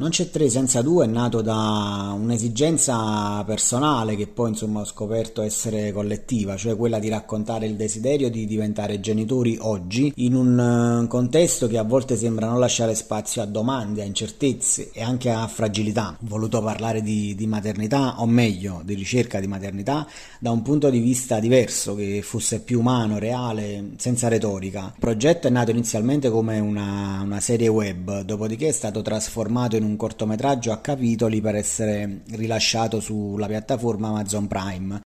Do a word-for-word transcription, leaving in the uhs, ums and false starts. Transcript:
Non c'è tre senza due è nato da un'esigenza personale che poi insomma ho scoperto essere collettiva, cioè quella di raccontare il desiderio di diventare genitori oggi in un eh, contesto che a volte sembra non lasciare spazio a domande, a incertezze e anche a fragilità. Ho voluto parlare di, di maternità, o meglio, di ricerca di maternità, da un punto di vista diverso, che fosse più umano, reale, senza retorica. Il progetto è nato inizialmente come una, una serie web, dopodiché è stato trasformato in un cortometraggio a capitoli per essere rilasciato sulla piattaforma Amazon Prime.